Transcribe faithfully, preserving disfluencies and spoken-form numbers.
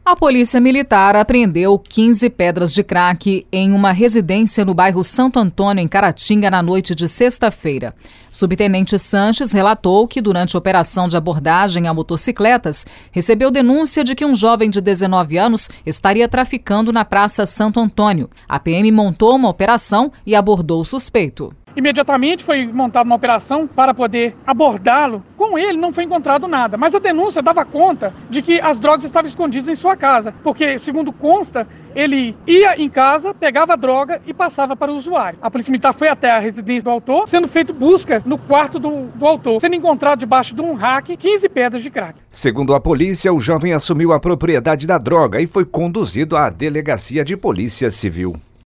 A Polícia Militar apreendeu quinze pedras de crack em uma residência no bairro Santo Antônio, em Caratinga, na noite de sexta-feira. Subtenente Sanches relatou que, durante a operação de abordagem a motocicletas, recebeu denúncia de que um jovem de dezenove anos estaria traficando na Praça Santo Antônio. A P M montou uma operação e abordou o suspeito. Imediatamente foi montada uma operação para poder abordá-lo. Com ele não foi encontrado nada, mas a denúncia dava conta de que as drogas estavam escondidas em sua casa, porque, segundo consta, ele ia em casa, pegava a droga e passava para o usuário. A Polícia Militar foi até a residência do autor, sendo feita busca no quarto do, do autor, sendo encontrado debaixo de um rack quinze pedras de crack. Segundo a polícia, o jovem assumiu a propriedade da droga e foi conduzido à delegacia de polícia civil.